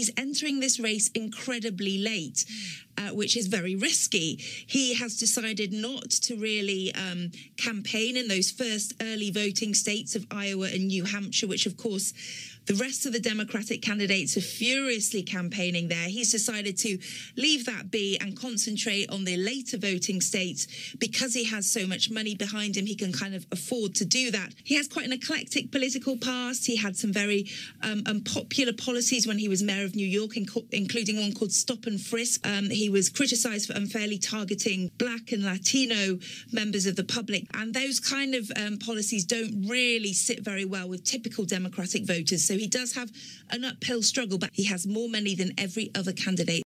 he's entering this race incredibly late, which is very risky. He has decided not to really campaign in those first early voting states of Iowa and New Hampshire, which, of course, the rest of the Democratic candidates are furiously campaigning there. He's decided to leave that be and concentrate on the later voting states. Because he has so much money behind him, he can kind of afford to do that. He has quite an eclectic political past. He had some very unpopular policies when he was mayor of New York, including one called Stop and Frisk. He was criticised for unfairly targeting Black and Latino members of the public. And those kind of policies don't really sit very well with typical Democratic voters. So he does have an uphill struggle, but he has more money than every other candidate.